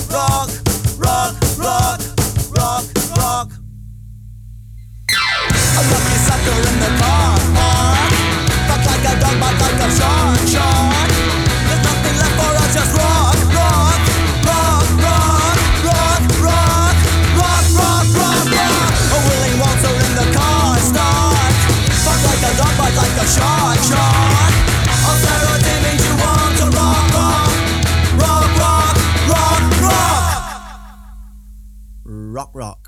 rock, rock, rock, rock, rock. A lucky sucker in the car park. Fuck like a dog, bark like a shark, shark. There's nothing left for us, just rock, rock, rock, rock, rock, rock, rock, rock, rock, rock. A willing waltzer in the car start. Fuck like a dog, bark like a shark, shark. Austerity means you want to rock, rock, rock, rock, rock, rock, rock, rock.